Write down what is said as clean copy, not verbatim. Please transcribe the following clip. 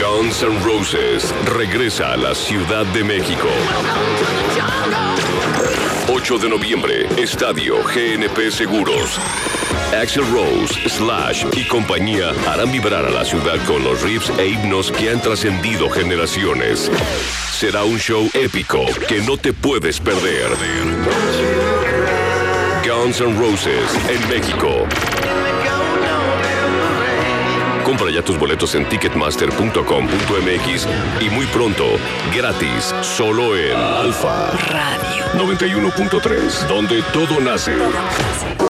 Guns N' Roses regresa a la Ciudad de México. 8 de noviembre, Estadio GNP Seguros. Axl Rose, Slash y compañía harán vibrar a la ciudad con los riffs e himnos que han trascendido generaciones. Será un show épico que no te puedes perder. Guns N' Roses en México. Compra ya tus boletos en ticketmaster.com.mx y muy pronto, gratis, solo en Alfa Radio 91.3, donde todo nace.